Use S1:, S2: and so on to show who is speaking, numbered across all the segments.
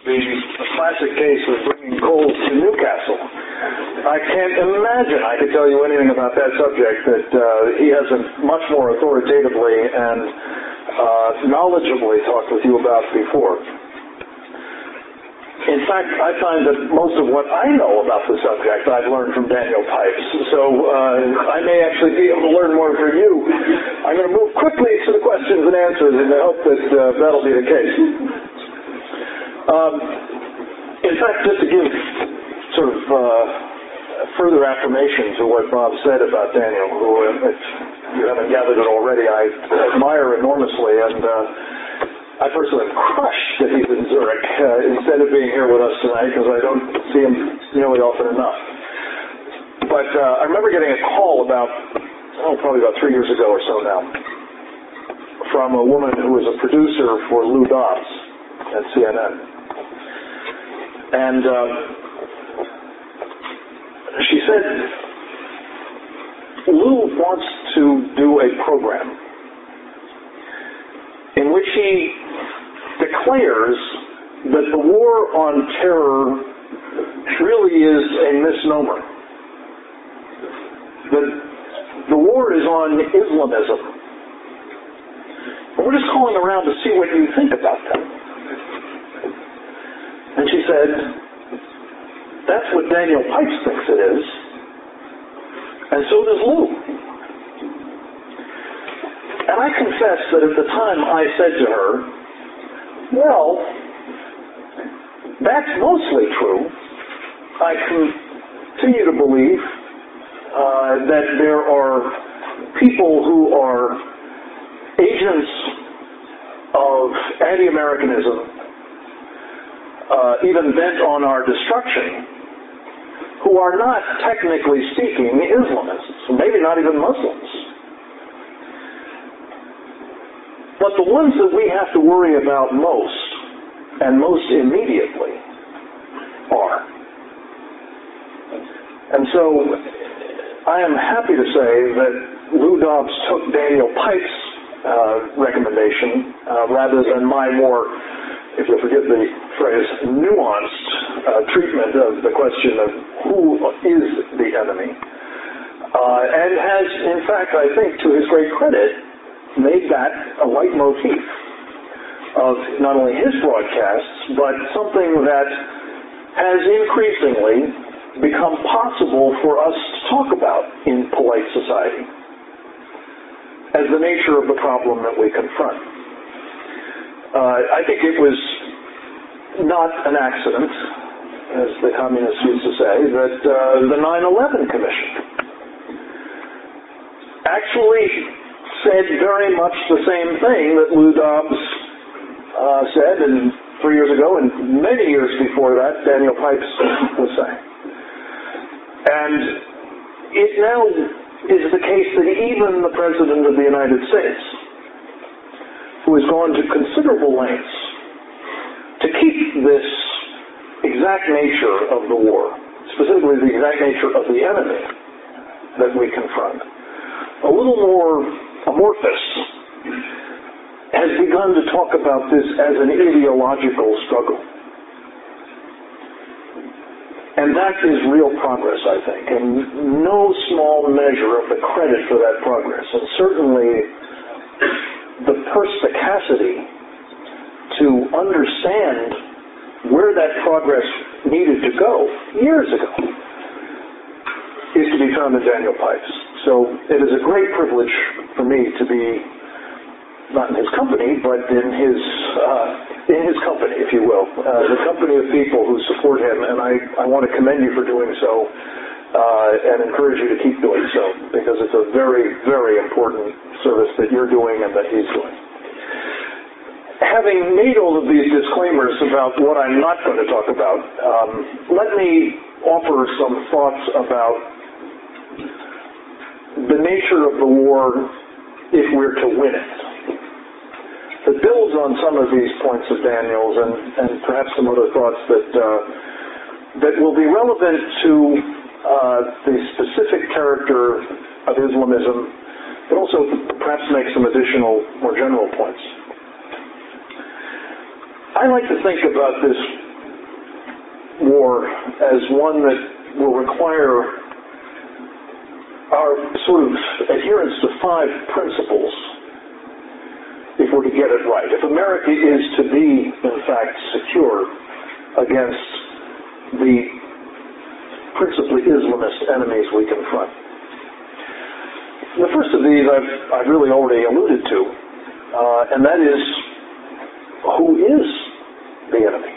S1: the classic case of bringing coals to Newcastle. I can't imagine I could tell you anything about that subject that he hasn't much more authoritatively and knowledgeably talked with you about before. In fact, I find that most of what I know about the subject I've learned from Daniel Pipes, so I may actually be able to learn more from you. I'm going to move quickly to the questions and answers in the hope that that'll be the case. In fact, just to give sort of further affirmation to what Bob said about Daniel, who, if you haven't gathered it already, I admire enormously, and I personally am crushed that he's in Zurich instead of being here with us tonight, because I don't see him nearly often enough. But I remember getting a call probably about 3 years ago or so now, from a woman who was a producer for Lou Dobbs at CNN. And she said, Lou wants to do a program in which he declares that the war on terror really is a misnomer. That the war is on Islamism. And we're just calling around to see what you think about that. And she said, that's what Daniel Pipes thinks it is, and so does Lou. And I confess that at the time I said to her, well, that's mostly true. I continue to believe that there are people who are agents of anti-Americanism, even bent on our destruction, who are not, technically speaking, Islamists, maybe not even Muslims. But the ones that we have to worry about most, and most immediately, are. And so, I am happy to say that Lou Dobbs took Daniel Pipes' recommendation, rather than my more, if you'll forgive the phrase, nuanced treatment of the question of who is the enemy. And has, in fact, I think, to his great credit, made that a leitmotif of not only his broadcasts, but something that has increasingly become possible for us to talk about in polite society as the nature of the problem that we confront. I think it was not an accident, as the communists used to say, that the 9/11 Commission actually said very much the same thing that Lou Dobbs said 3 years ago, and many years before that, Daniel Pipes was saying. And it now is the case that even the President of the United States, who has gone to considerable lengths to keep this exact nature of the war, specifically the exact nature of the enemy that we confront, a little more amorphous, has begun to talk about this as an ideological struggle. And that is real progress, I think, and no small measure of the credit for that progress, and certainly the perspicacity to understand where that progress needed to go years ago is to be found in Daniel Pipes. So it is a great privilege for me to be not in his company, but in his company, if you will, the company of people who support him, and I want to commend you for doing so and encourage you to keep doing so, because it's a very, very important service that you're doing and that he's doing. Having made all of these disclaimers about what I'm not going to talk about, let me offer some thoughts about the nature of the war if we're to win it. It builds on some of these points of Daniel's and perhaps some other thoughts that will be relevant to the specific character of Islamism, but also perhaps make some additional, more general points. I like to think about this war as one that will require our sort of adherence to 5 principles if we're to get it right. If America is to be, in fact, secure against the principally Islamist enemies we confront. The first of these I've really already alluded to, and that is, who is the enemy?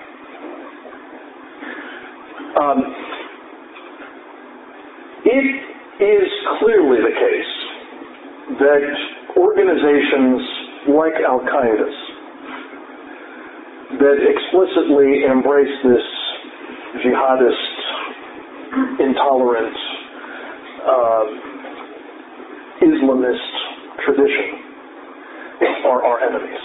S1: It is clearly the case that organizations like Al-Qaeda's that explicitly embrace this jihadist, intolerant, Islamist tradition are our enemies.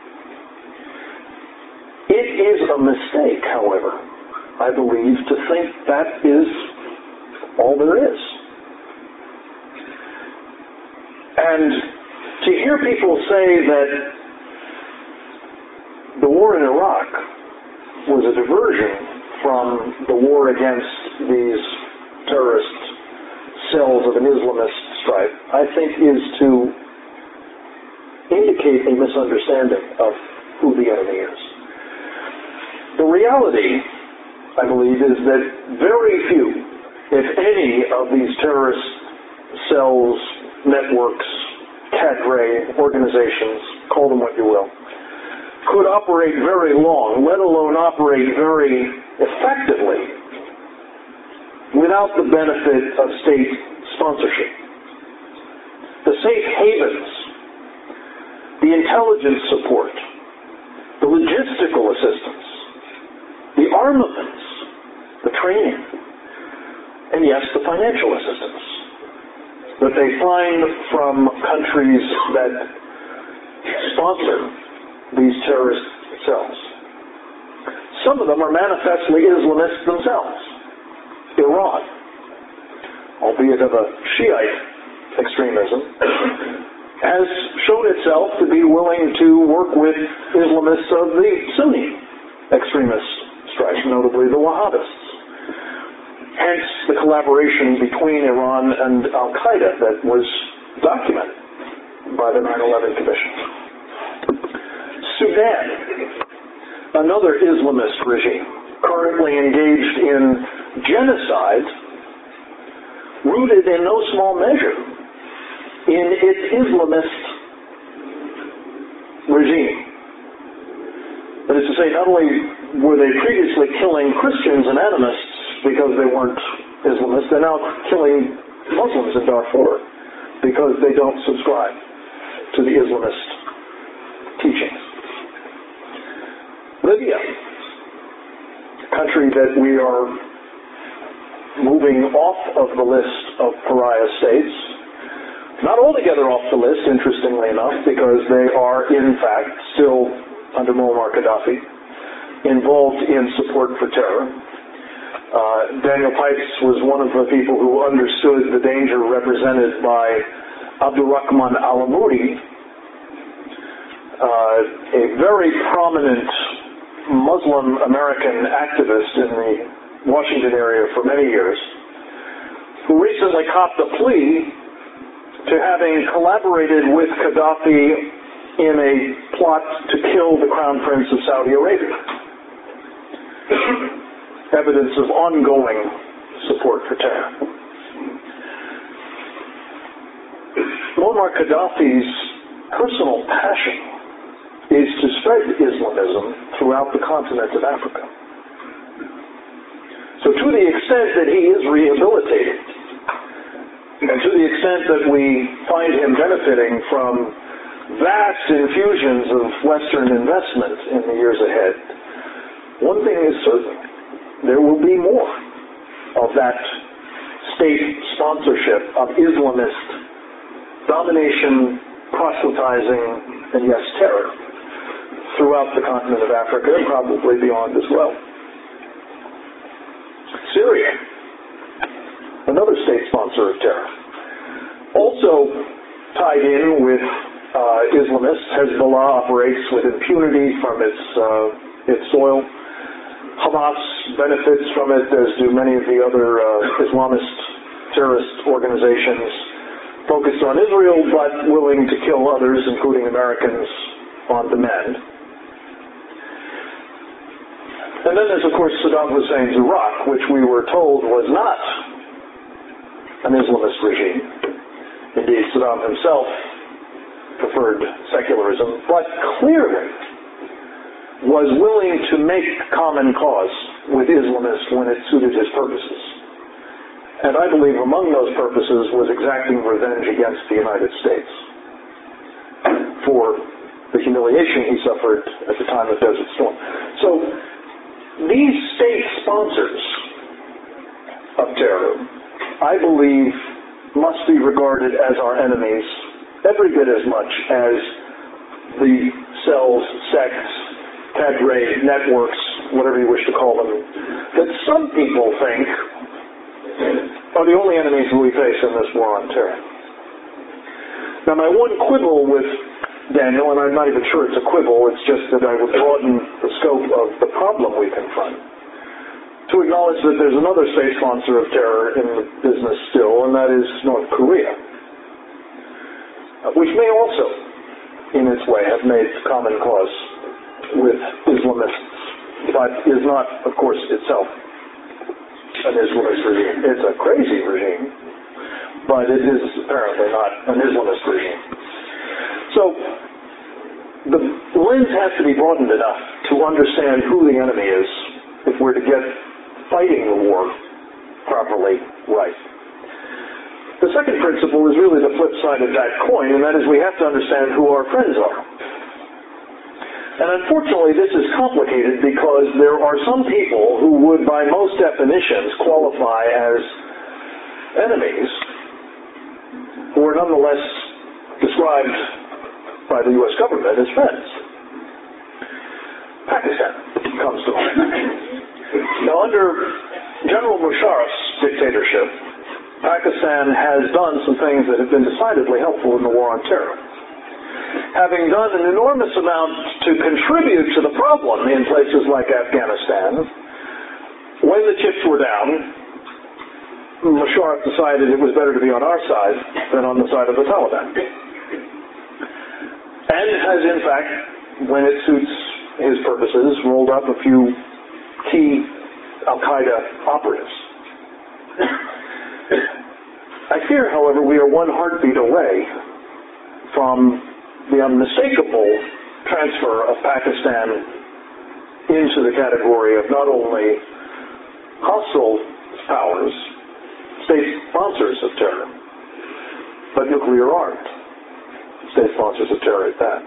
S1: It is a mistake, however, I believe, to think that is all there is. And to hear people say that the war in Iraq was a diversion from the war against these terrorist cells of an Islamist stripe, I think is to indicate a misunderstanding of who the enemy is. The reality, I believe, is that very few, if any, of these terrorist cells, networks, cadre, organizations, call them what you will, could operate very long, let alone operate very effectively, without the benefit of state sponsorship. The safe havens, the intelligence support, the logistical assistance, the armaments, the training, and yes, the financial assistance that they find from countries that sponsor these terrorist cells. Some of them are manifestly Islamists themselves. Iran, albeit of a Shiite extremism, has shown itself to be willing to work with Islamists of the Sunni extremist stripe, notably the Wahhabists. Hence the collaboration between Iran and Al-Qaeda that was documented by the 9/11 Commission. Sudan, another Islamist regime, currently engaged in genocide, rooted in no small measure in its Islamist regime. That is to say, not only were they previously killing Christians and animists because they weren't Islamists, they're now killing Muslims in Darfur because they don't subscribe to the Islamist teachings. Libya, a country that we are moving off of the list of pariah states, not altogether off the list, interestingly enough, because they are, in fact, still, under Muammar Gaddafi, involved in support for terror. Daniel Pipes was one of the people who understood the danger represented by Abdurrahman al-Amoudi, a very prominent Muslim American activist in the Washington area for many years, who recently copped a plea to having collaborated with Gaddafi in a plot to kill the Crown Prince of Saudi Arabia. Evidence of ongoing support for terror. Muammar Gaddafi's personal passion is to spread Islamism throughout the continent of Africa. So to the extent that he is rehabilitated, and to the extent that we find him benefiting from vast infusions of Western investment in the years ahead, one thing is certain: there will be more of that state sponsorship of Islamist domination, proselytizing, and yes, terror throughout the continent of Africa and probably beyond as well. Syria, another state sponsor of terror. Also tied in with Islamists, Hezbollah operates with impunity from its soil. Hamas benefits from it, as do many of the other Islamist terrorist organizations focused on Israel, but willing to kill others, including Americans, on demand. And then there's, of course, Saddam Hussein's Iraq, which we were told was not an Islamist regime. Indeed, Saddam himself preferred secularism, but clearly was willing to make common cause with Islamists when it suited his purposes. And I believe among those purposes was exacting revenge against the United States for the humiliation he suffered at the time of Desert Storm. So these state sponsors of terror, I believe, must be regarded as our enemies every bit as much as the cells, sects, cadre, networks, whatever you wish to call them, that some people think are the only enemies we face in this war on terror. Now, my one quibble with Daniel, and I'm not even sure it's a quibble, it's just that I would broaden the scope of the problem we confront, to acknowledge that there's another state sponsor of terror in the business still, and that is North Korea, which may also, in its way, have made common cause with Islamists, but is not, of course, itself an Islamist regime. It's a crazy regime, but it is apparently not an Islamist regime. So the lens has to be broadened enough to understand who the enemy is if we're to get fighting the war properly right. The second principle is really the flip side of that coin, and that is we have to understand who our friends are. And unfortunately, this is complicated because there are some people who would, by most definitions, qualify as enemies, who are nonetheless described by the U.S. government as friends. Pakistan comes to mind. Now, under General Musharraf's dictatorship, Pakistan has done some things that have been decidedly helpful in the war on terror. Having done an enormous amount to contribute to the problem in places like Afghanistan, when the chips were down, Musharraf decided it was better to be on our side than on the side of the Taliban. And has, in fact, when it suits his purposes, rolled up a few key al-Qaeda operatives. I fear, however, we are one heartbeat away from the unmistakable transfer of Pakistan into the category of not only hostile powers, state sponsors of terror, but nuclear armed state sponsors of terror at that.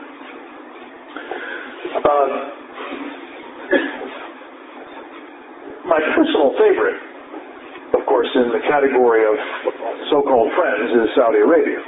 S1: My personal favorite, of course, in the category of so-called friends is Saudi Arabia.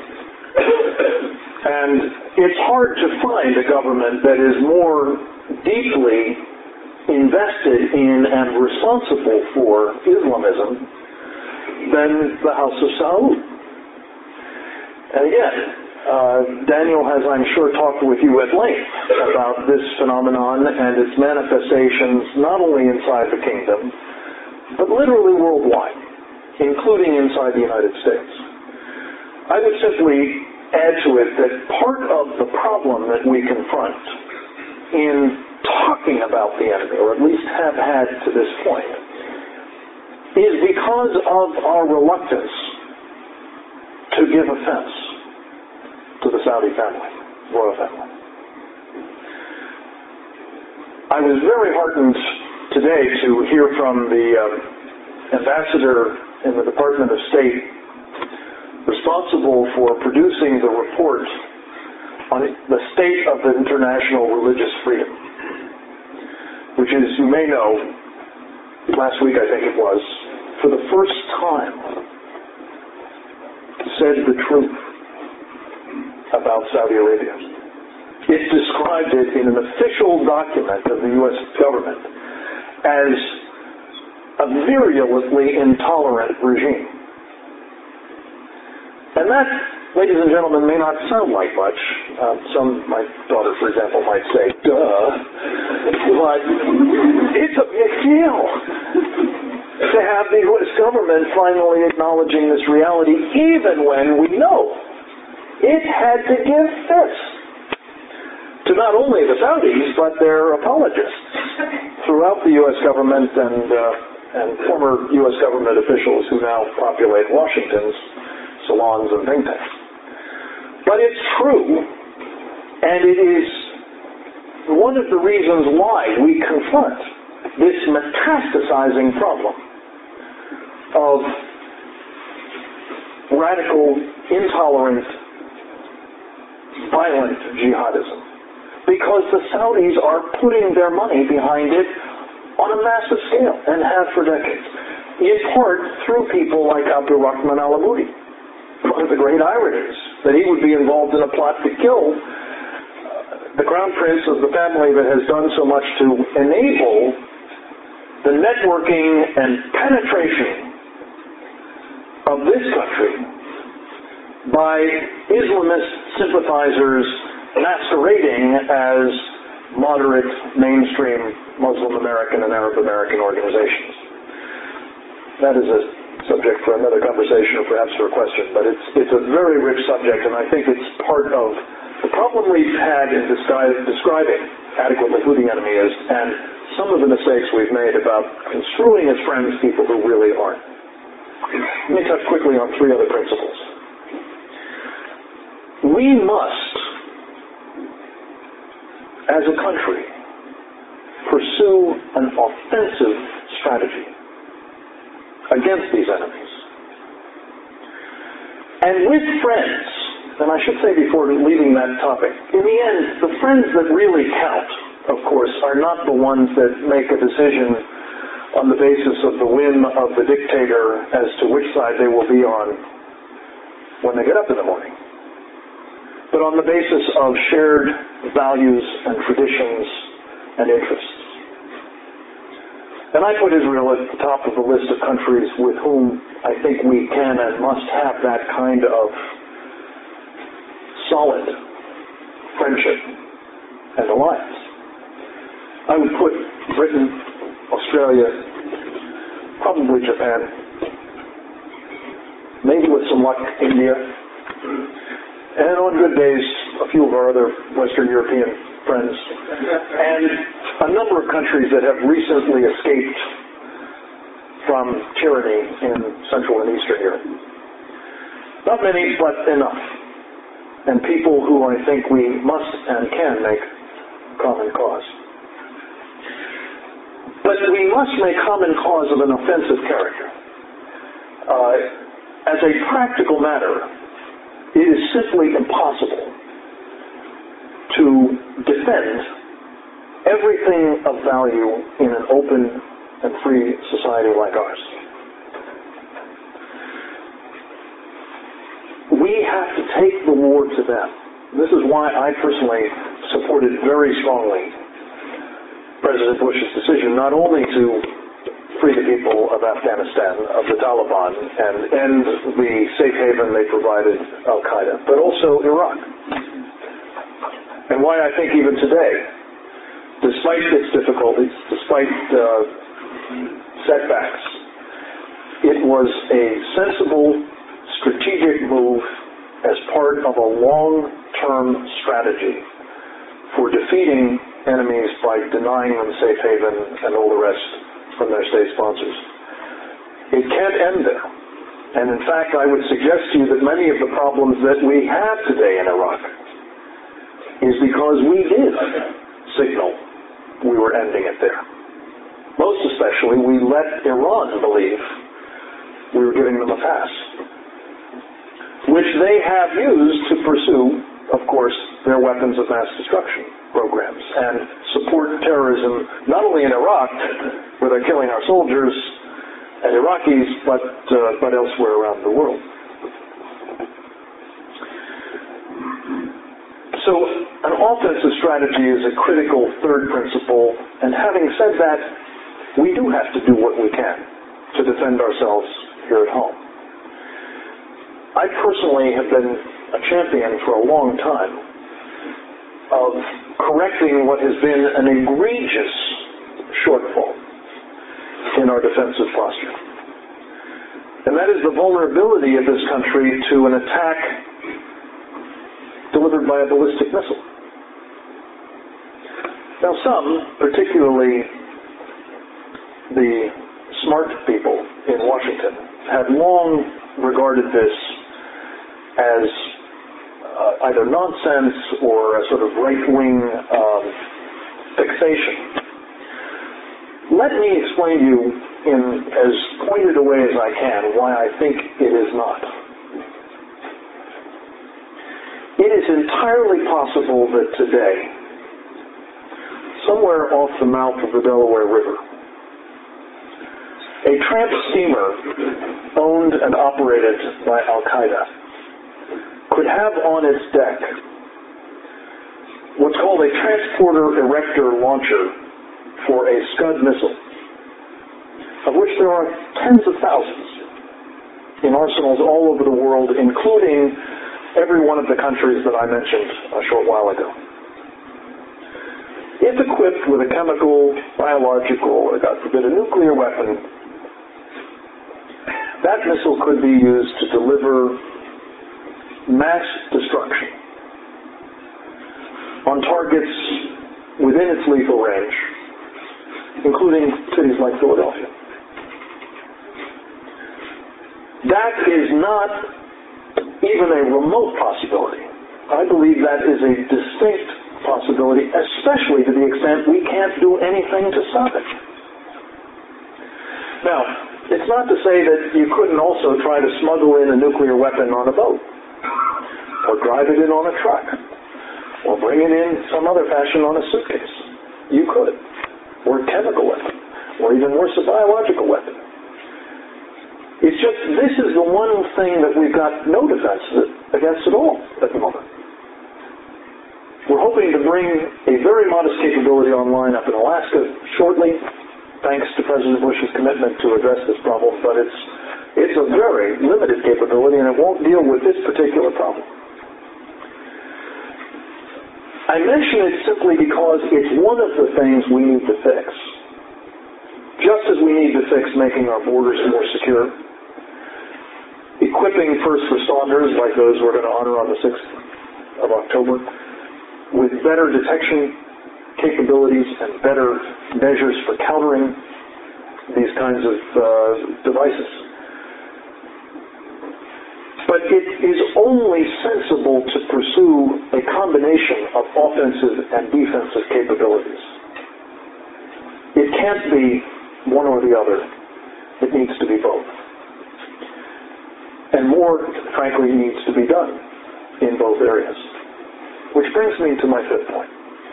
S1: And it's hard to find a government that is more deeply invested in and responsible for Islamism than the House of Saud. And again, Daniel has, I'm sure, talked with you at length about this phenomenon and its manifestations not only inside the kingdom, but literally worldwide, including inside the United States. I would simply add to it that part of the problem that we confront in talking about the enemy, or at least have had to this point, is because of our reluctance to give offense to the Saudi family, royal family. I was very heartened today to hear from the ambassador in the Department of State responsible for producing the report on the state of international religious freedom, which, as you may know, last week I think it was, for the first time said the truth about Saudi Arabia. It described it in an official document of the U.S. government as a virulently intolerant regime. And that, ladies and gentlemen, may not sound like much. My daughter, for example, might say, duh. But it's a deal to have the U.S. government finally acknowledging this reality, even when we know it had to give this to not only the Saudis, but their apologists throughout the U.S. government and former U.S. government officials who now populate Washington's salons and think tanks. But it's true, and it is one of the reasons why we confront this metastasizing problem of radical, intolerant, violent jihadism. Because the Saudis are putting their money behind it on a massive scale, and have for decades. In part through people like Abdul Rahman al-Amoudi. One of the great ironies that he would be involved in a plot to kill the crown prince of the family that has done so much to enable the networking and penetration of this country by Islamist sympathizers masquerading as moderate, mainstream Muslim American and Arab American organizations. That is a subject for another conversation or perhaps for a question, but it's a very rich subject, and I think it's part of the problem we've had in describing adequately who the enemy is, and some of the mistakes we've made about construing as friends people who really aren't. Let me touch quickly on three other principles. We must, as a country, pursue an offensive strategy against these enemies. And with friends, and I should say before leaving that topic, in the end, the friends that really count, of course, are not the ones that make a decision on the basis of the whim of the dictator as to which side they will be on when they get up in the morning, but on the basis of shared values and traditions and interests. And I put Israel at the top of the list of countries with whom I think we can and must have that kind of solid friendship and alliance. I would put Britain, Australia, probably Japan, maybe with some luck, India, and on good days, a few of our other Western European friends, and a number of countries that have recently escaped from tyranny in Central and Eastern Europe. Not many, but enough. And people who I think we must and can make common cause. But we must make common cause of an offensive character. As a practical matter, it is simply impossible to defend everything of value in an open and free society like ours. We have to take the war to them. This is why I personally supported very strongly President Bush's decision not only to free the people of Afghanistan, of the Taliban, and end the safe haven they provided Al-Qaeda, but also Iraq. And why I think even today, despite its difficulties, despite setbacks, it was a sensible, strategic move as part of a long-term strategy for defeating enemies by denying them safe haven and all the rest from their state sponsors. It can't end there. And in fact, I would suggest to you that many of the problems that we have today in Iraq is because we did signal we were ending it there. Most especially, we let Iran believe we were giving them a pass, which they have used to pursue, of course, their weapons of mass destruction programs and support terrorism, not only in Iraq, where they're killing our soldiers and Iraqis, but elsewhere around the world. So an offensive strategy is a critical third principle, and having said that, we do have to do what we can to defend ourselves here at home. I personally have been a champion for a long time of correcting what has been an egregious shortfall our defensive posture. And that is the vulnerability of this country to an attack delivered by a ballistic missile. Now some, particularly the smart people in Washington, have long regarded this as either nonsense or a sort of right-wing fixation. Let me explain to you in as pointed a way as I can why I think it is not. It is entirely possible that today, somewhere off the mouth of the Delaware River, a tramp steamer owned and operated by Al-Qaeda could have on its deck what's called a transporter erector launcher for a Scud missile, of which there are tens of thousands in arsenals all over the world, including every one of the countries that I mentioned a short while ago. If equipped with a chemical, biological, or God forbid, a nuclear weapon, that missile could be used to deliver mass destruction on targets within its lethal range, including cities like Philadelphia. That is not even a remote possibility. I believe that is a distinct possibility, especially to the extent we can't do anything to stop it. Now, it's not to say that you couldn't also try to smuggle in a nuclear weapon on a boat, or drive it in on a truck, or bring it in some other fashion on a suitcase. You could. Or a chemical weapon, or even worse, a biological weapon. It's just, this is the one thing that we've got no defense against at all at the moment. We're hoping to bring a very modest capability online up in Alaska shortly, thanks to President Bush's commitment to address this problem, but it's a very limited capability and it won't deal with this particular problem. I mention it simply because it's one of the things we need to fix. Just as we need to fix making our borders more secure, equipping first responders like those we're going to honor on the 6th of October with better detection capabilities and better measures for countering these kinds of devices. But it is only sensible to pursue a combination of offensive and defensive capabilities. It can't be one or the other. It needs to be both. And more, frankly, needs to be done in both areas. Which brings me to my fifth point.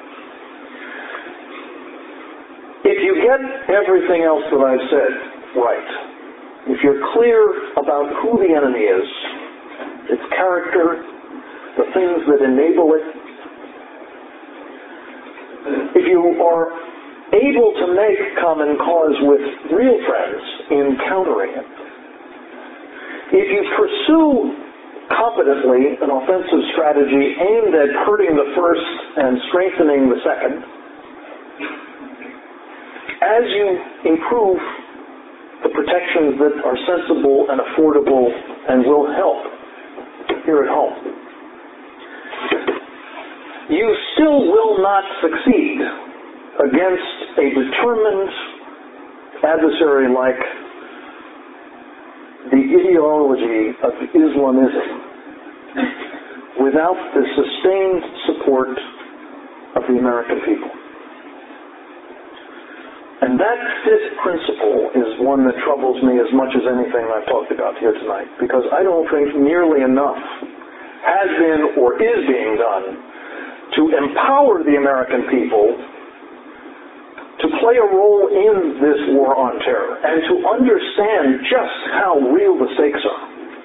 S1: If you get everything else that I've said right, if you're clear about who the enemy is, its character, the things that enable it, if you are able to make common cause with real friends in countering it, if you pursue competently an offensive strategy aimed at hurting the first and strengthening the second, as you improve the protections that are sensible and affordable and will help here at home, you still will not succeed against a determined adversary like the ideology of Islamism without the sustained support of the American people. And that fifth principle is one that troubles me as much as anything I've talked about here tonight, because I don't think nearly enough has been or is being done to empower the American people to play a role in this war on terror and to understand just how real the stakes are,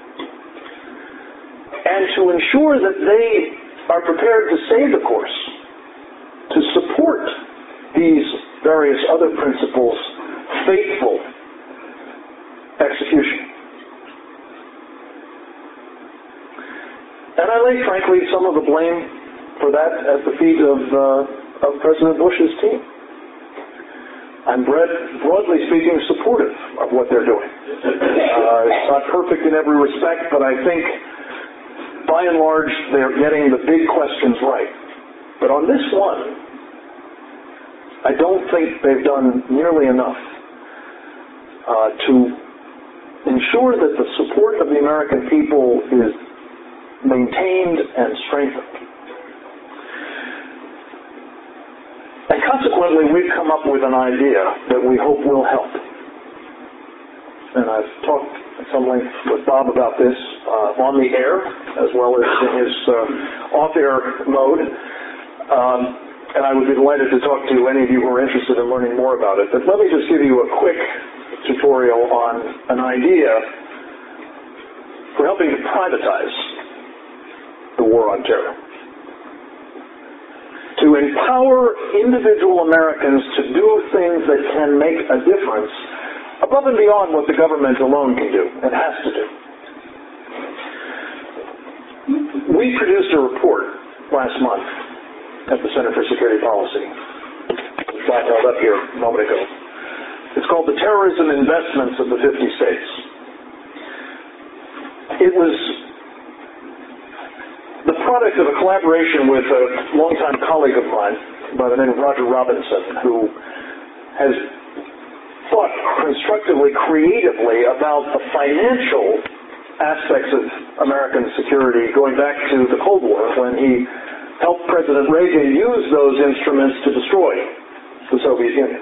S1: and to ensure that they are prepared to stay the course, to support these various other principles' faithful execution. And I lay, frankly, some of the blame for that at the feet of President Bush's team. I'm broadly speaking supportive of what they're doing. It's not perfect in every respect, but I think by and large they're getting the big questions right. But on this one, I don't think they've done nearly enough to ensure that the support of the American people is maintained and strengthened. And consequently, we've come up with an idea that we hope will help. And I've talked at some length with Bob about this on the air, as well as in his off-air mode. And I would be delighted to talk to any of you who are interested in learning more about it. But let me just give you a quick tutorial on an idea for helping to privatize the war on terror. To empower individual Americans to do things that can make a difference above and beyond what the government alone can do and has to do. We produced a report last month at the Center for Security Policy. It's held up here a moment ago. It's called The Terrorism Investments of the 50 States. It was the product of a collaboration with a longtime colleague of mine by the name of Roger Robinson, who has thought constructively, creatively about the financial aspects of American security going back to the Cold War, when he helped President Reagan use those instruments to destroy the Soviet Union.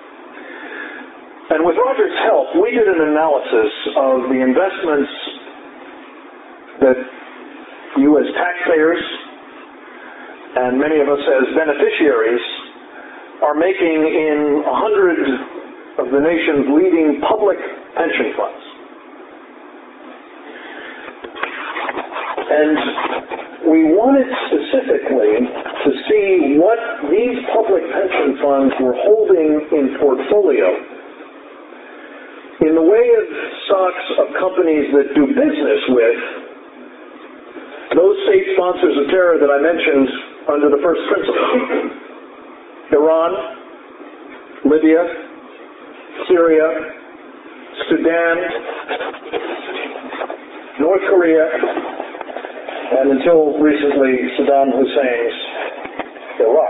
S1: And with Roger's help, we did an analysis of the investments that you as taxpayers and many of us as beneficiaries are making in 100 of the nation's leading public pension funds. And we wanted specifically to see what these public pension funds were holding in portfolio in the way of stocks of companies that do business with those state sponsors of terror that I mentioned under the first principle: Iran, Libya, Syria, Sudan, North Korea, and until recently, Saddam Hussein's Iraq.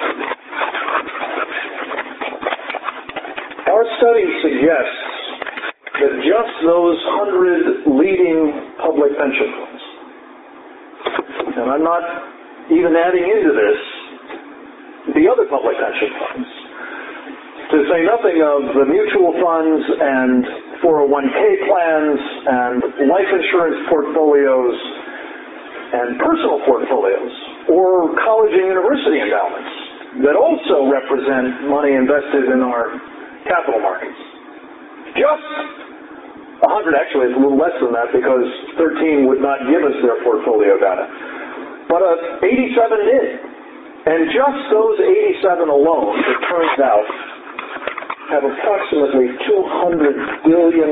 S1: Our study suggests that just those 100 leading public pension funds, and I'm not even adding into this the other public pension funds, to say nothing of the mutual funds and 401k plans and life insurance portfolios and personal portfolios, or college and university endowments that also represent money invested in our capital markets. Just 100, actually it's a little less than that because 13 would not give us their portfolio data. But 87 did. And just those 87 alone, it turns out, have approximately $200 billion.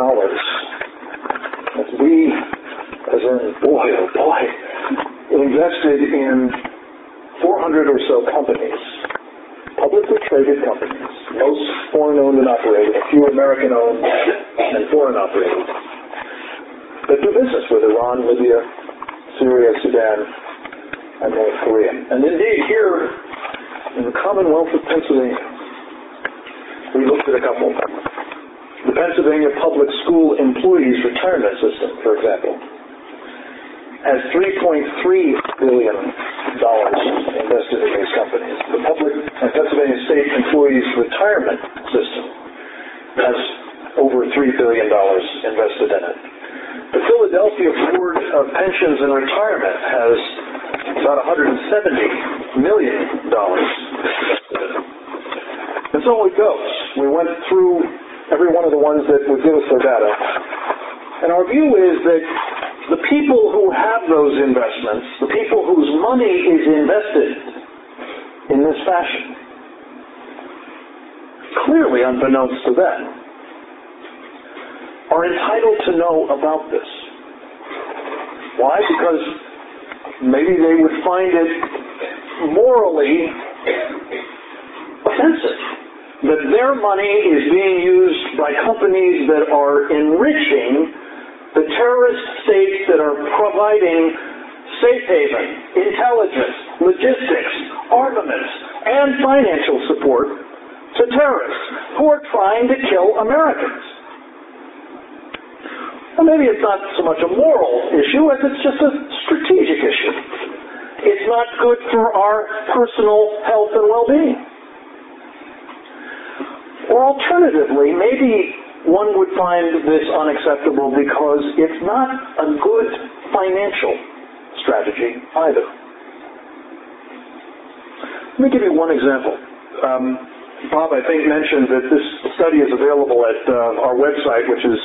S1: As we, as in, boy, oh boy, invested in 400 or so companies, publicly traded companies, most foreign-owned and operated, a few American-owned and foreign-operated, that do business with Iran, Libya, Syria, Sudan, and North Korea. And indeed, here in the Commonwealth of Pennsylvania, we looked at a couple. The Pennsylvania Public School Employees Retirement System, for example, has $3.3 billion invested in these companies. The Pennsylvania State Employees Retirement System has over $3 billion invested in it. The Philadelphia Board of Pensions and Retirement has about $170 million invested in it. And so it goes. We went through every one of the ones that would give us their data. And our view is that the people who have those investments, the people whose money is invested in this fashion, clearly unbeknownst to them, are entitled to know about this. Why? Because maybe they would find it morally offensive that their money is being used by companies that are enriching the terrorist states that are providing safe haven, intelligence, logistics, armaments, and financial support to terrorists who are trying to kill Americans. Well, maybe it's not so much a moral issue as it's just a strategic issue. It's not good for our personal health and well-being. Or alternatively, maybe one would find this unacceptable because it's not a good financial strategy either. Let me give you one example. Bob, I think, mentioned that this study is available at our website, which is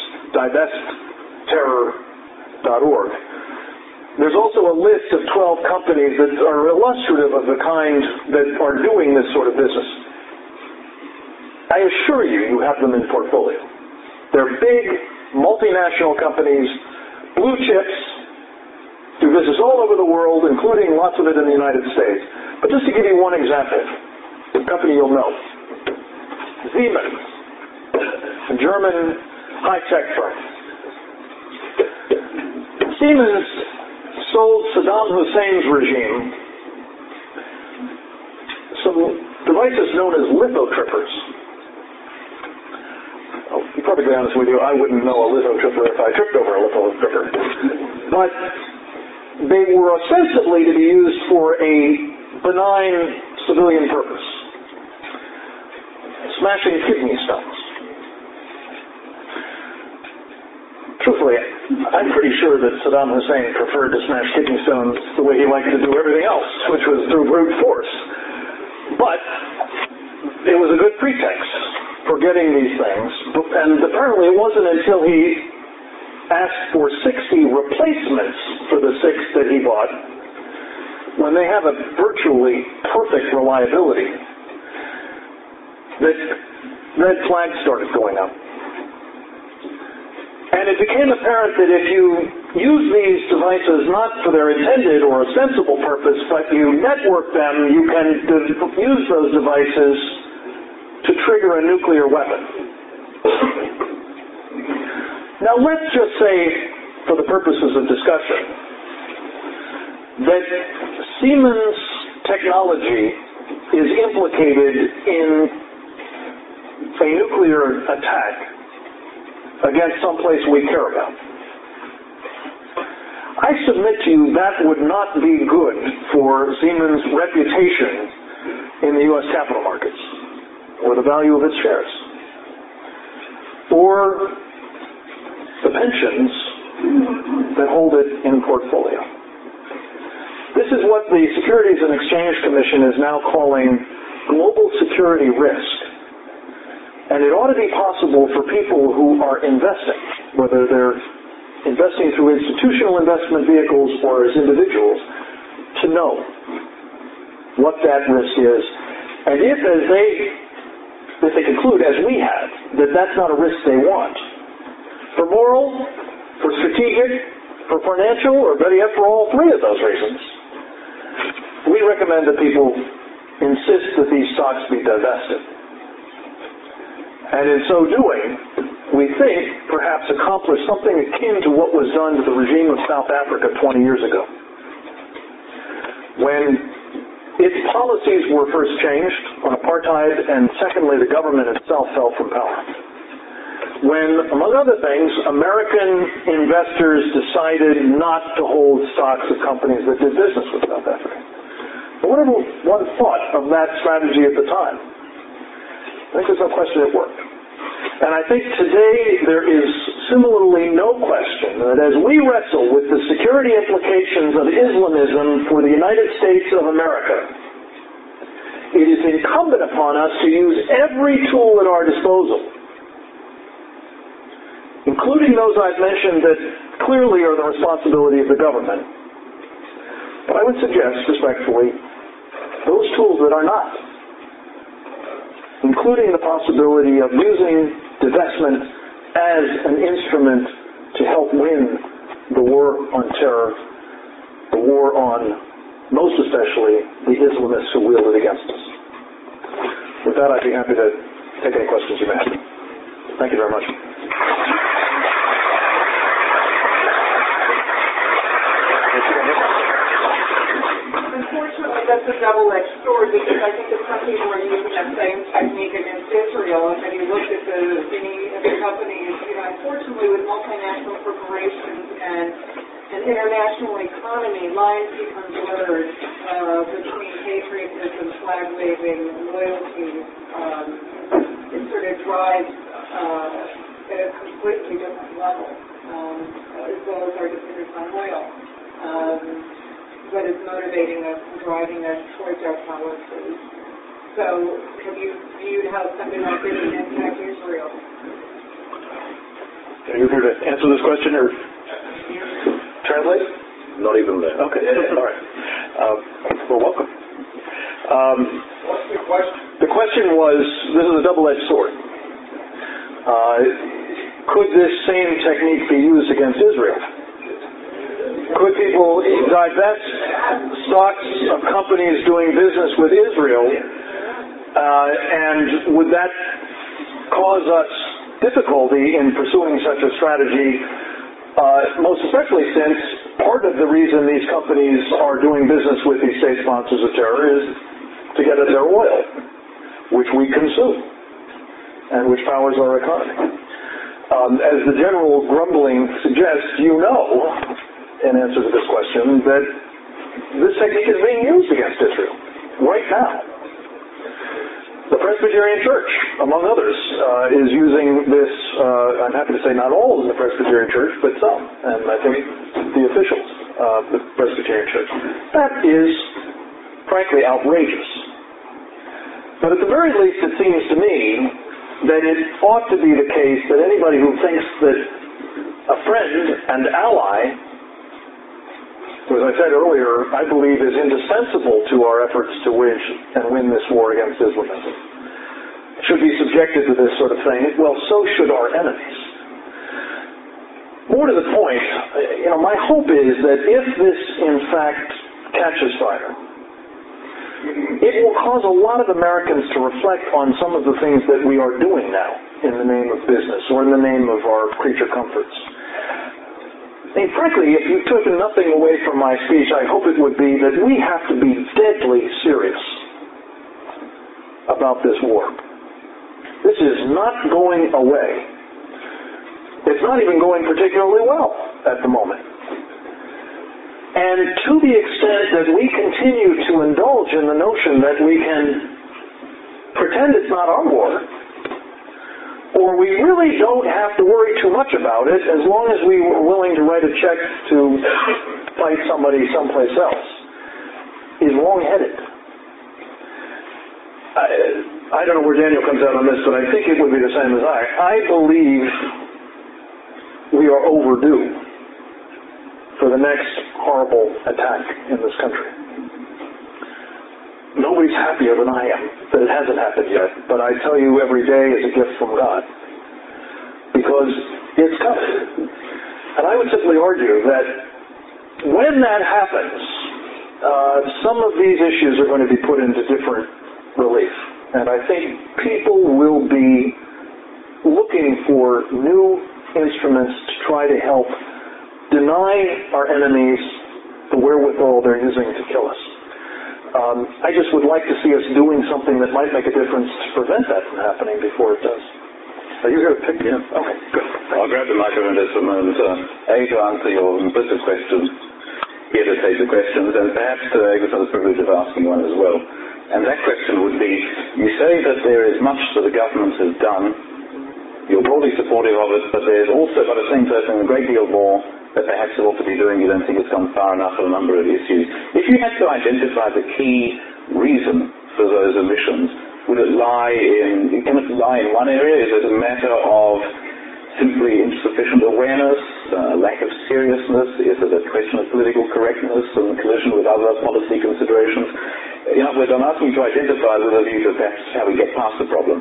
S1: divestterror.org. There's also a list of 12 companies that are illustrative of the kind that are doing this sort of business. I assure you, you have them in portfolio. They're big, multinational companies, blue chips, do business all over the world, including lots of it in the United States. But just to give you one example, a company you'll know, Siemens, a German high-tech firm. Siemens sold Saddam Hussein's regime some devices known as lithotrippers. I'll be perfectly honest with you, I wouldn't know a lithotripper if I tripped over a lithotripper. But they were ostensibly to be used for a benign civilian purpose. Smashing kidney stones. Truthfully, I'm pretty sure that Saddam Hussein preferred to smash kidney stones the way he liked to do everything else, which was through brute force. But it was a good pretext for getting these things, and apparently it wasn't until he asked for 60 replacements for the 6 that he bought, when they have a virtually perfect reliability, that red flags started going up. And it became apparent that if you use these devices not for their intended or ostensible purpose, but you network them, you can use those devices to trigger a nuclear weapon. Now let's just say, for the purposes of discussion, that Siemens technology is implicated in a nuclear attack against some place we care about. I submit to you that would not be good for Siemens' reputation in the U.S. capital markets, or the value of its shares, or the pensions that hold it in portfolio. This is what the Securities and Exchange Commission is now calling global security risk. And it ought to be possible for people who are investing, whether they're investing through institutional investment vehicles or as individuals, to know what that risk is. And if they conclude, as we have, that that's not a risk they want, for moral, for strategic, for financial, or better yet, for all 3 of those reasons, we recommend that people insist that these stocks be divested. And in so doing, we think perhaps accomplish something akin to what was done to the regime of South Africa 20 years ago, when its policies were first changed on apartheid, and secondly, the government itself fell from power. When, among other things, American investors decided not to hold stocks of companies that did business with South Africa. But whatever one thought of that strategy at the time, I think there's no question it worked. And I think today there is similarly no question that as we wrestle with the security implications of Islamism for the United States of America, it is incumbent upon us to use every tool at our disposal, including those I've mentioned that clearly are the responsibility of the government. But I would suggest, respectfully, those tools that are not, including the possibility of using divestment as an instrument to help win the war on terror, the war on, most especially, the Islamists who wield it against us. With that, I'd be happy to take any questions you may have. Thank you very much.
S2: Unfortunately, that's a double-edged sword, because I think that some people are using that same technique against Israel. And then you look at any of the companies, unfortunately, with multinational corporations and an international economy, lines become blurred between patriotism, flag-waving, loyalty. It sort of drives at a completely different level, as well as our dependence on oil. What is motivating us and driving us towards our policies. So, have you viewed how something like this can impact Israel?
S1: Are you here to answer this question or translate?
S3: Not even there.
S1: Okay. All right. Well, welcome.
S3: What's the question?
S1: The question was, this is a double-edged sword. Could this same technique be used against Israel? Could people divest stocks of companies doing business with Israel, and would that cause us difficulty in pursuing such a strategy, most especially since part of the reason these companies are doing business with these state sponsors of terror is to get at their oil, which we consume, and which powers our economy. As the general grumbling suggests, in answer to this question, that this technique is being used against Israel right now. The Presbyterian Church, among others, is using this. I'm happy to say not all in the Presbyterian Church, but some, and I think the officials of the Presbyterian Church. That is, frankly, outrageous. But at the very least, it seems to me that it ought to be the case that anybody who thinks that a friend and ally, as I said earlier, I believe is indispensable to our efforts to wage and win this war against Islamism, should be subjected to this sort of thing. Well, so should our enemies. More to the point, my hope is that if this, in fact, catches fire, it will cause a lot of Americans to reflect on some of the things that we are doing now in the name of business or in the name of our creature comforts. Frankly, if you took nothing away from my speech, I hope it would be that we have to be deadly serious about this war. This is not going away. It's not even going particularly well at the moment. And to the extent that we continue to indulge in the notion that we can pretend it's not our war, or we really don't have to worry too much about it as long as we were willing to write a check to fight somebody someplace else, is wrong-headed. I don't know where Daniel comes out on this, but I think it would be the same as I believe we are overdue for the next horrible attack in this country. Nobody's happier than I am that it hasn't happened yet, but I tell you every day is a gift from God, because it's coming. And I would simply argue that when that happens, some of these issues are going to be put into different relief. And I think people will be looking for new instruments to try to help deny our enemies the wherewithal they're using to kill us. I just would like to see us doing something that might make a difference to prevent that from happening before it does. Are you here to pick?
S3: Yeah.
S1: Okay, good.
S3: I'll grab the microphone just for a moment. To answer your implicit questions, here to take the questions, and perhaps to have the privilege of asking one as well. And that question would be, you say that there is much that the government has done, you're broadly supportive of it, but there's also, by the same token, a great deal more that perhaps it ought to be doing. You don't think it's gone far enough on a number of issues. If you had to identify the key reason for those omissions, would it lie in one area? Is it a matter of simply insufficient awareness, lack of seriousness? Is it a question of political correctness and collision with other policy considerations? In other words, I'm asking you to identify with a view to perhaps how we get past the problem.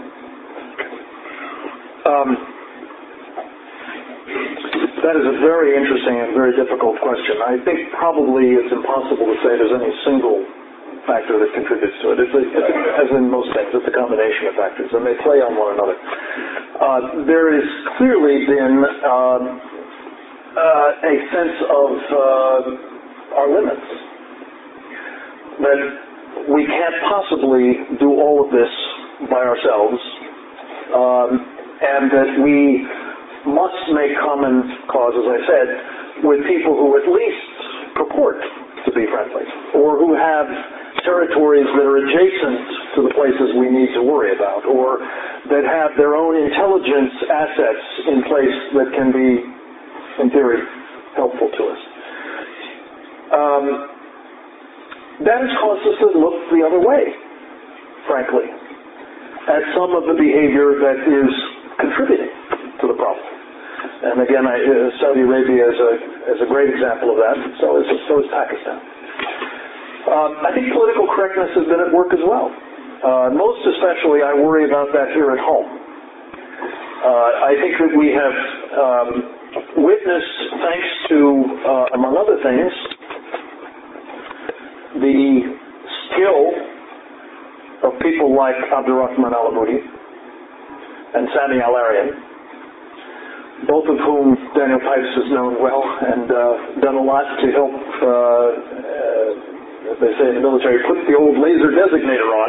S1: That is a very interesting and very difficult question. I think probably it's impossible to say there's any single factor that contributes to it. As in most things, it's a combination of factors, and they play on one another. There has clearly been a sense of our limits, that we can't possibly do all of this by ourselves, and that we must make common cause, as I said, with people who at least purport to be friendly, or who have territories that are adjacent to the places we need to worry about, or that have their own intelligence assets in place that can be, in theory, helpful to us. That has caused us to look the other way, frankly, at some of the behavior that is contributing to the problem. And again, Saudi Arabia is a great example of that. So is Pakistan. I think political correctness has been at work as well. Most especially, I worry about that here at home. I think that we have witnessed, thanks to, among other things, the skill of people like Abdurrahman al-Amoudi and Sami al-Arian, both of whom Daniel Pipes has known well and done a lot to help, as they say in the military, put the old laser designator on.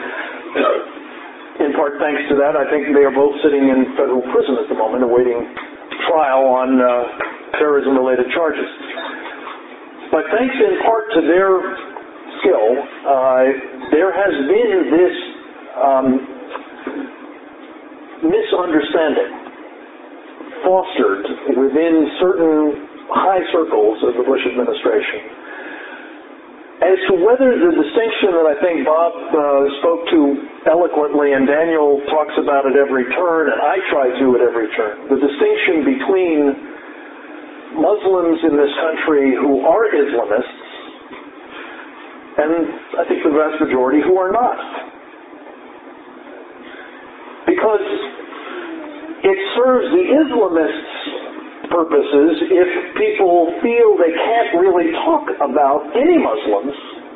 S1: In part thanks to that, I think they are both sitting in federal prison at the moment awaiting trial on terrorism-related charges. But thanks in part to their skill, there has been this misunderstanding fostered within certain high circles of the Bush administration as to whether the distinction that I think Bob spoke to eloquently, and Daniel talks about at every turn, and I try to at every turn, the distinction between Muslims in this country who are Islamists and I think the vast majority who are not. Because it serves the Islamists' purposes if people feel they can't really talk about any Muslims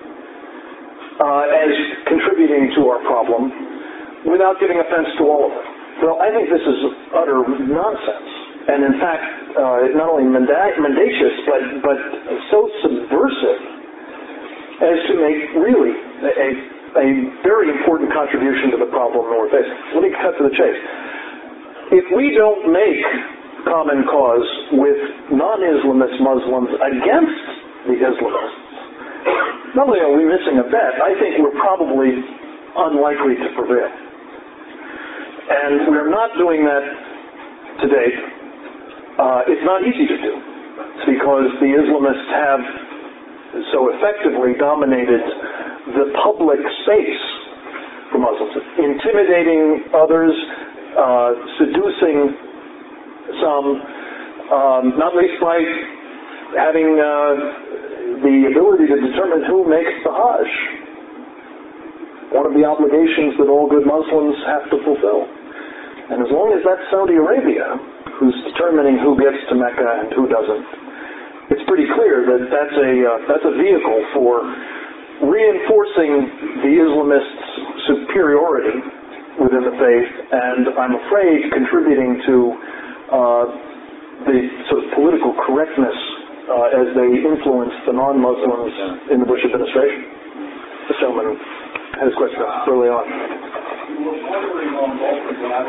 S1: as contributing to our problem without giving offense to all of them. Well, I think this is utter nonsense. And in fact, not only mendacious, but so subversive as to make really a very important contribution to the problem that we're facing. Let me cut to the chase. If we don't make common cause with non-Islamist Muslims against the Islamists, not only are we missing a bet, I think we're probably unlikely to prevail. And we're not doing that to date. It's not easy to do, because the Islamists have so effectively dominated the public space for Muslims, intimidating others, seducing some, not least by having the ability to determine who makes the Hajj, one of the obligations that all good Muslims have to fulfill. And as long as that's Saudi Arabia who's determining who gets to Mecca and who doesn't, it's pretty clear that that's a vehicle for reinforcing the Islamists' superiority within the faith, and I'm afraid contributing to the sort of political correctness as they influence the non-Muslims in the Bush administration. This gentleman had his question early on.
S4: You were bordering on both of that.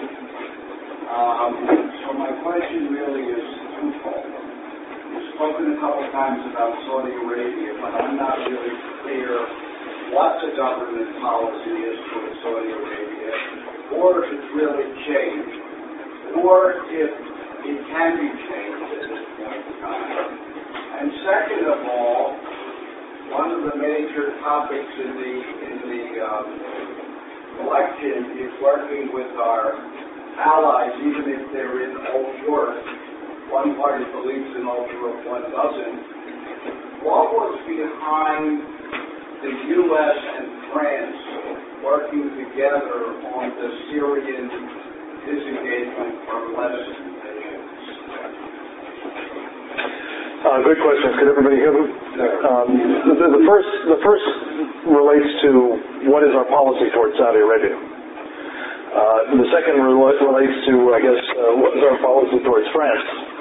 S4: So my question really is twofold. You've spoken a couple times about Saudi Arabia, but I'm not really clear what the government policy is for Saudi Arabia, or if it's really changed, or if it can be changed at this point in time. And second of all, one of the major topics in the election is working with our allies, even if they're in Europe. One party believes in Europe, one doesn't. What was behind the U.S. and France working together on the Syrian disengagement from less invasions?
S1: Good questions. Could everybody hear them? The first relates to what is our policy towards Saudi Arabia. The second relates to, I guess, what is our policy towards France.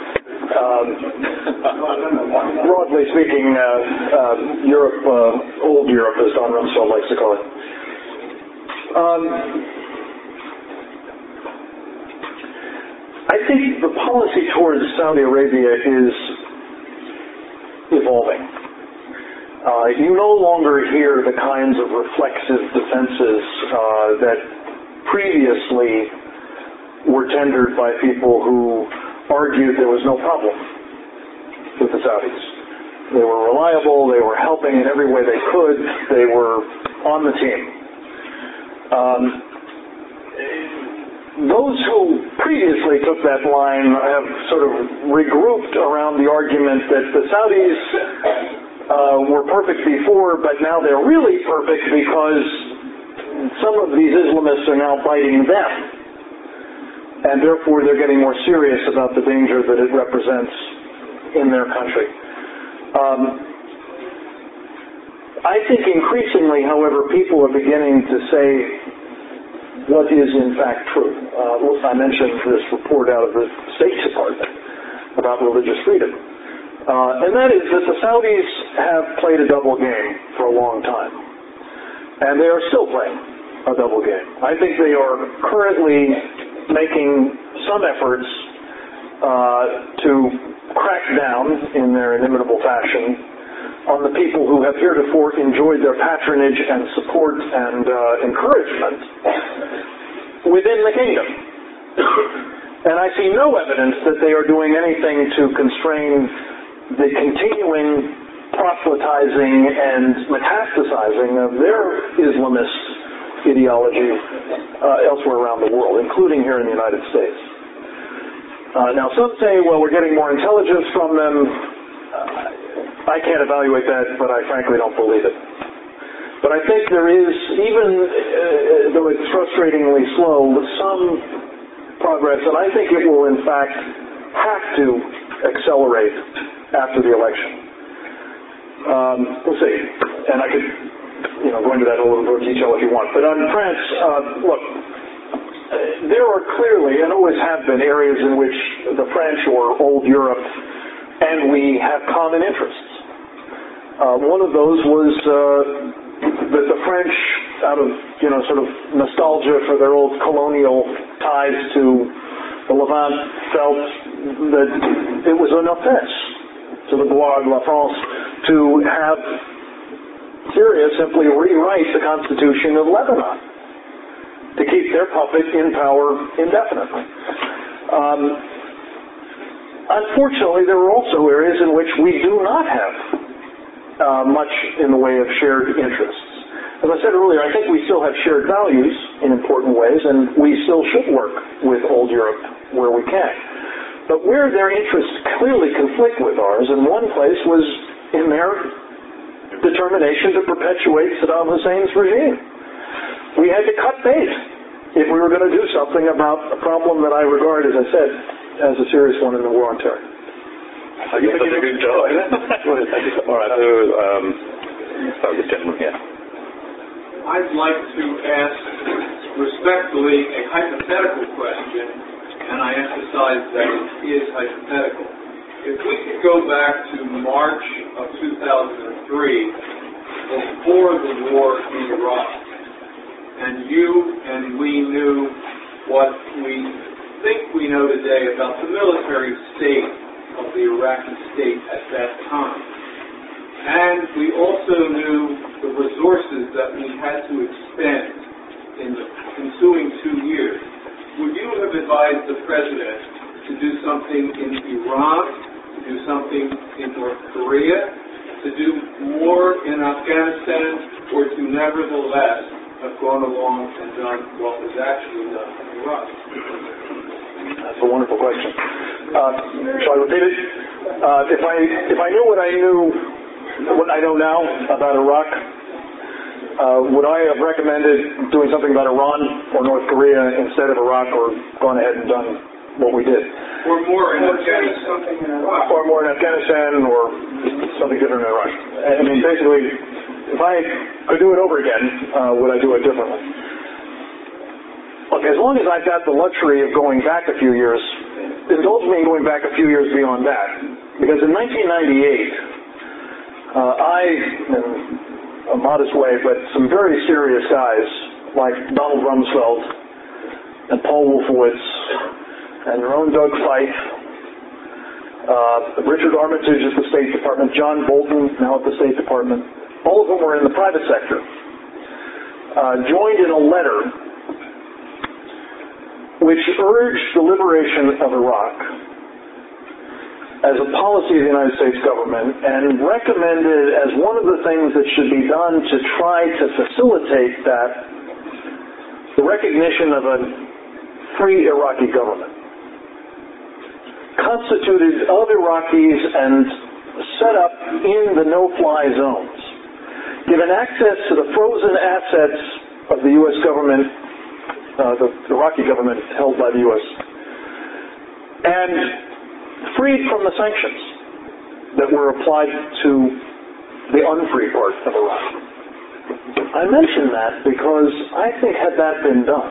S1: Broadly speaking, Europe, old Europe, as Don Rumsfeld likes to call it. I think the policy towards Saudi Arabia is evolving. You no longer hear the kinds of reflexive defenses that previously were tendered by people who argued there was no problem with the Saudis. They were reliable, they were helping in every way they could, they were on the team. Those who previously took that line have sort of regrouped around the argument that the Saudis were perfect before, but now they're really perfect because some of these Islamists are now biting them. And therefore they're getting more serious about the danger that it represents in their country. I think increasingly, however, people are beginning to say what is in fact true. I mentioned this report out of the State Department about religious freedom. And that is that the Saudis have played a double game for a long time. And they are still playing a double game. I think they are currently making some efforts to crack down in their inimitable fashion on the people who have heretofore enjoyed their patronage and support and encouragement within the kingdom. And I see no evidence that they are doing anything to constrain the continuing proselytizing and metastasizing of their Islamist ideology elsewhere around the world, including here in the United States. Now some say, well, we're getting more intelligence from them. I can't evaluate that, but I frankly don't believe it. But I think there is, even though it's frustratingly slow, some progress, and I think it will in fact have to accelerate after the election. We'll see. And I could go into that in a little more detail if you want. But on France, look, there are clearly, and always have been, areas in which the French or old Europe and we have common interests. One of those was that the French, out of sort of nostalgia for their old colonial ties to the Levant, felt that it was an offense to the gloire de la France to have Syria simply rewrite the Constitution of Lebanon to keep their puppet in power indefinitely. Unfortunately, there are also areas in which we do not have much in the way of shared interests. As I said earlier, I think we still have shared values in important ways, and we still should work with old Europe where we can. But where their interests clearly conflict with ours, in one place was in their determination to perpetuate Saddam Hussein's regime. We had to cut bait if we were going to do something about a problem that I regard, as I said, as a serious one in the war on terror.
S3: You did a good job. All right, so start with this gentleman here.
S5: I'd like to ask respectfully a hypothetical question, and I emphasize that it is hypothetical. If we could go back to March of 2003, before the war in Iraq, and you and we knew what we think we know today about the military state of the Iraqi state at that time. And we also knew the resources that we had to expend in the ensuing 2 years. Would you have advised the President to do something in Iran, to do something in North Korea, to do more in Afghanistan, or to nevertheless have gone along and done what was actually done in Iraq?
S1: That's a wonderful question. Shall I repeat it? If I knew what I know now about Iraq, would I have recommended doing something about Iran or North Korea instead of Iraq, or gone ahead and done what we did?
S5: Or more in
S4: Or
S5: Afghanistan.
S4: something in Iraq.
S1: or more in Afghanistan, or something different in Iraq. I mean, basically, if I could do it over again, would I do it differently? Look, as long as I've got the luxury of going back a few years, indulge me in going back a few years beyond that. Because in 1998, I, in a modest way, but some very serious guys like Donald Rumsfeld and Paul Wolfowitz and your own Doug Feith, Richard Armitage at the State Department, John Bolton, now at the State Department, all of them were in the private sector, joined in a letter which urged the liberation of Iraq as a policy of the United States government and recommended as one of the things that should be done to try to facilitate that, the recognition of a free Iraqi government, constituted of Iraqis and set up in the no-fly zones, given access to the frozen assets of the U.S. government, the Iraqi government held by the U.S., and freed from the sanctions that were applied to the unfree part of Iraq. I mention that because I think had that been done,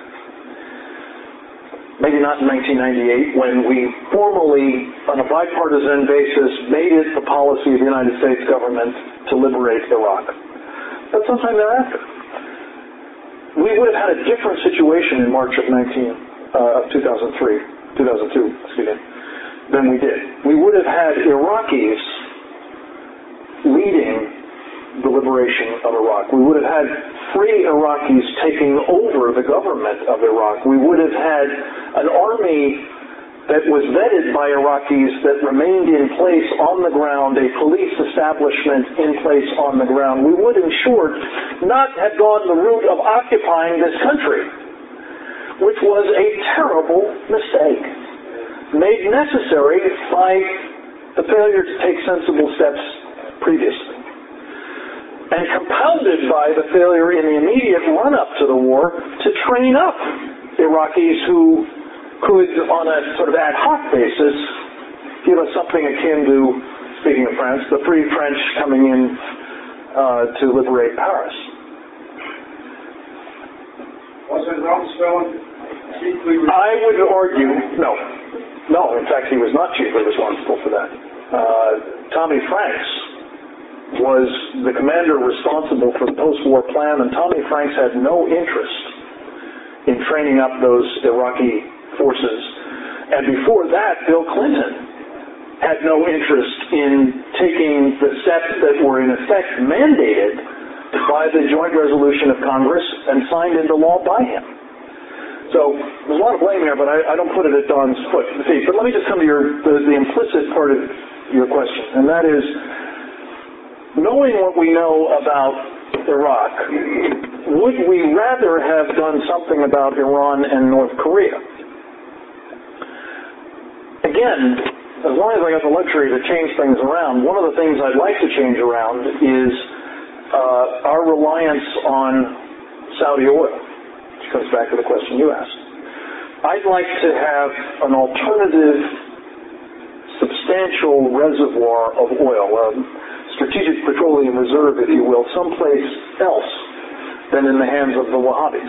S1: maybe not in 1998 when we formally, on a bipartisan basis, made it the policy of the United States government to liberate Iraq, but sometime thereafter. We would have had a different situation in March of 2002, than we did. We would have had Iraqis leading the liberation of Iraq. We would have had free Iraqis taking over the government of Iraq. We would have had an army that was vetted by Iraqis that remained in place on the ground, a police establishment in place on the ground. We would, in short, not have gone the route of occupying this country, which was a terrible mistake, made necessary by the failure to take sensible steps previously, and compounded by the failure in the immediate run-up to the war to train up Iraqis who could, on a sort of ad hoc basis, give us something akin to, speaking of France, the Free French coming in to liberate Paris.
S4: Wasn't Rumsfeld chiefly...
S1: I would argue, no. No, in fact, he was not chiefly responsible for that. Tommy Franks was the commander responsible for the post-war plan, and Tommy Franks had no interest in training up those Iraqi forces. And before that, Bill Clinton had no interest in taking the steps that were in effect mandated by the joint resolution of Congress and signed into law by him. So there's a lot of blame here, but I don't put it at Don's feet. But let me just come to the implicit part of your question, and that is, knowing what we know about Iraq, would we rather have done something about Iran and North Korea? Again, as long as I got the luxury to change things around, one of the things I'd like to change around is our reliance on Saudi oil, which comes back to the question you asked. I'd like to have an alternative, substantial reservoir of oil, strategic petroleum reserve, if you will, someplace else than in the hands of the Wahhabis.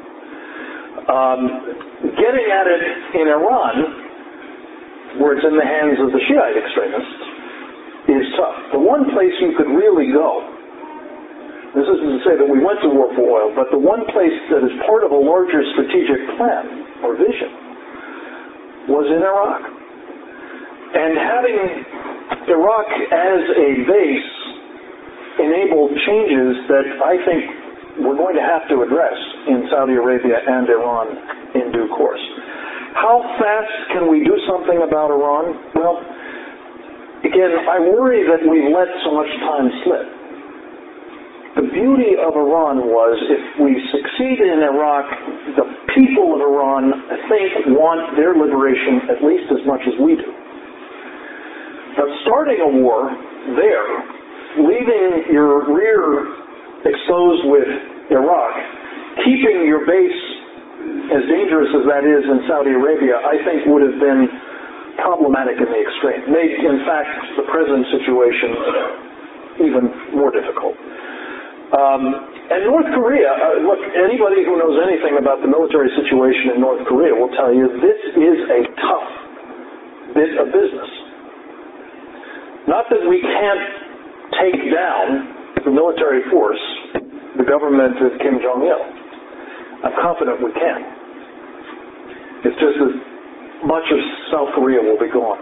S1: Getting at it in Iran, where it's in the hands of the Shiite extremists, is tough. The one place you could really go, this isn't to say that we went to war for oil, but the one place that is part of a larger strategic plan or vision was in Iraq. And having Iraq as a base enabled changes that I think we're going to have to address in Saudi Arabia and Iran in due course. How fast can we do something about Iran? Well, again, I worry that we've let so much time slip. The beauty of Iran was, if we succeed in Iraq, the people of Iran, I think, want their liberation at least as much as we do. But starting a war there, leaving your rear exposed with Iraq, keeping your base as dangerous as that is in Saudi Arabia, I think would have been problematic in the extreme. Made, in fact, the present situation even more difficult. And North Korea, look, anybody who knows anything about the military situation in North Korea will tell you this is a tough bit of business. Not that we can't take down the military force, the government of Kim Jong-il. I'm confident we can. It's just that much of South Korea will be gone.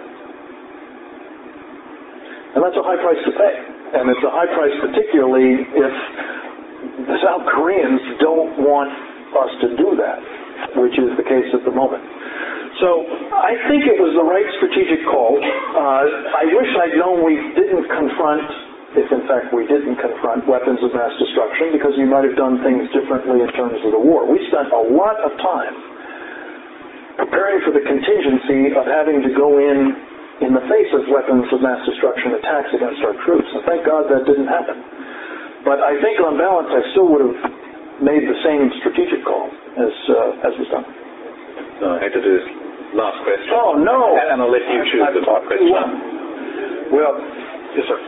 S1: And that's a high price to pay. And it's a high price particularly if the South Koreans don't want us to do that, which is the case at the moment. So I think it was the right strategic call. I wish I'd known we didn't confront, if in fact we didn't confront weapons of mass destruction, because we might have done things differently in terms of the war. We spent a lot of time preparing for the contingency of having to go in the face of weapons of mass destruction attacks against our troops. And thank God that didn't happen. But I think on balance I still would have made the same strategic call as was done.
S3: No, I had to do this last question.
S1: Oh, no!
S3: And I'll let you choose the top question.
S1: Well, yes, sir.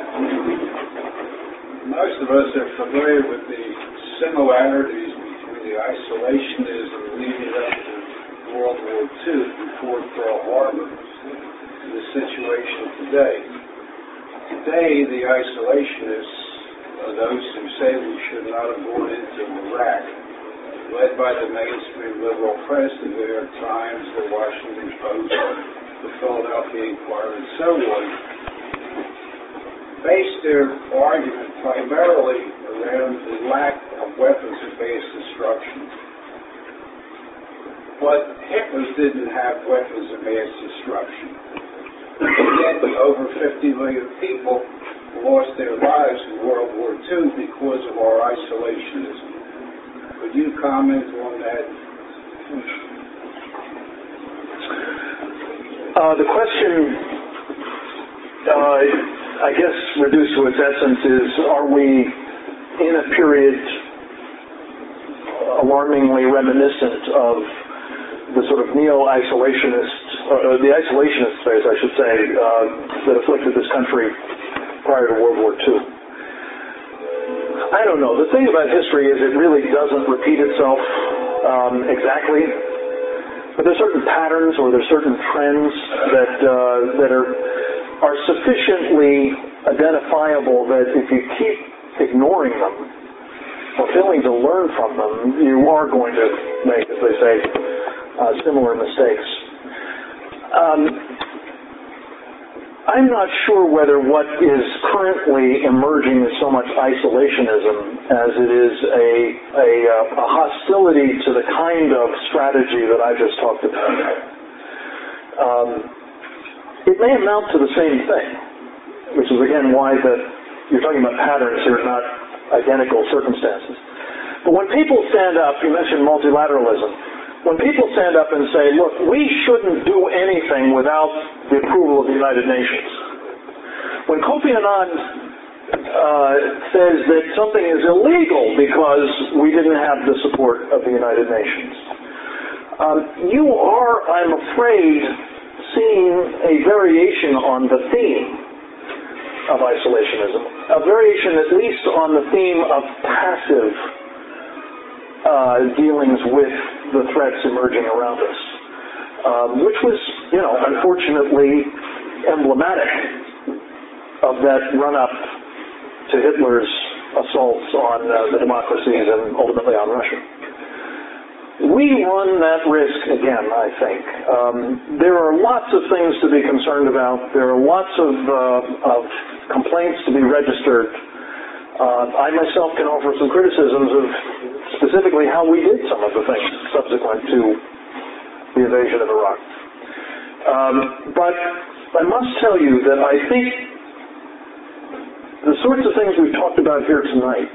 S4: Most of us are familiar with the similarities between the isolationism leading up to World War II before Pearl Harbor and the situation today. Today, the isolationists are those who say we should not have gone into Iraq, led by the mainstream liberal press, the New York Times, the Washington Post, the Philadelphia Inquirer, and so on, base their argument primarily around the lack of weapons of mass destruction. But Hitler didn't have weapons of mass destruction. Yet over 50 million people lost their lives in World War II because of our isolationism. Could you comment on that?
S1: The question, I guess, reduced to its essence is, are we in a period alarmingly reminiscent of the sort of neo-isolationist, or the isolationist phase, I should say, that afflicted this country prior to World War II? I don't know. The thing about history is it really doesn't repeat itself exactly. But there's certain patterns or there's certain trends that are sufficiently identifiable that if you keep ignoring them or failing to learn from them, you are going to make, as they say, similar mistakes. I'm not sure whether what is currently emerging is so much isolationism as it is a hostility to the kind of strategy that I just talked about. It may amount to the same thing, which is again why that you're talking about patterns here, not identical circumstances. But when people stand up, you mentioned multilateralism. When people stand up and say, look, we shouldn't do anything without the approval of the United Nations. When Kofi Annan says that something is illegal because we didn't have the support of the United Nations, you are, I'm afraid, seeing a variation on the theme of isolationism, a variation at least on the theme of passive dealings with the threats emerging around us, which was, unfortunately emblematic of that run-up to Hitler's assaults on the democracies and ultimately on Russia. We run that risk again, I think. There are lots of things to be concerned about. There are lots of complaints to be registered. I myself can offer some criticisms of specifically how we did some of the things subsequent to the invasion of Iraq. But I must tell you that I think the sorts of things we've talked about here tonight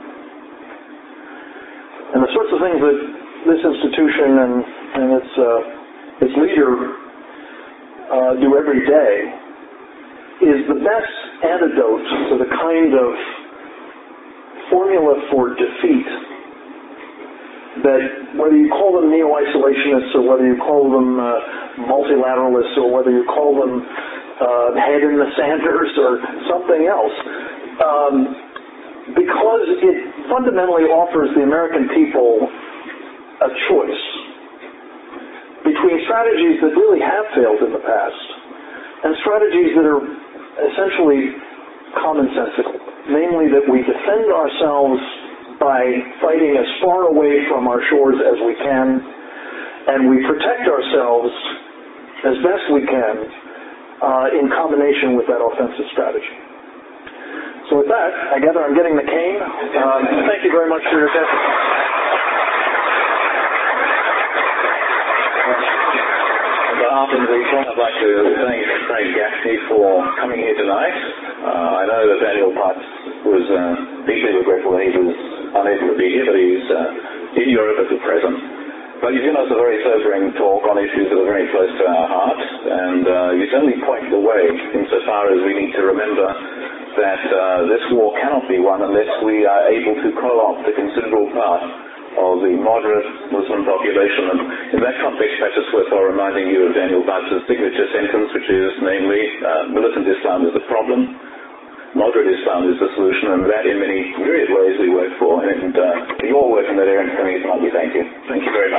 S1: and the sorts of things that this institution and its leader do every day is the best antidote to the kind of formula for defeat that whether you call them neo-isolationists or whether you call them multilateralists or whether you call them head in the Sanders or something else, because it fundamentally offers the American people a choice between strategies that really have failed in the past and strategies that are essentially commonsensical, namely that we defend ourselves by fighting as far away from our shores as we can, and we protect ourselves as best we can in combination with that offensive strategy. So with that, I gather I'm getting the cane. Thank you very much for your attention.
S3: On behalf of the Legion, I'd like to thank Craig Gaffney for coming here tonight. I know that Daniel Pipes was deeply regretful that he was unable to be here, but he's in Europe at the present. But you've given us a very sobering talk on issues that are very close to our heart, and you certainly point the way insofar as we need to remember that this war cannot be won unless we are able to co-opt a considerable part of the moderate Muslim population. And in that context, perhaps it's worthwhile reminding you of Daniel Pipes' signature sentence, which is namely, militant Islam is the problem, moderate Islam is the solution, and that in many myriad ways we work for. And your work in that area, we thank you. Thank you very much.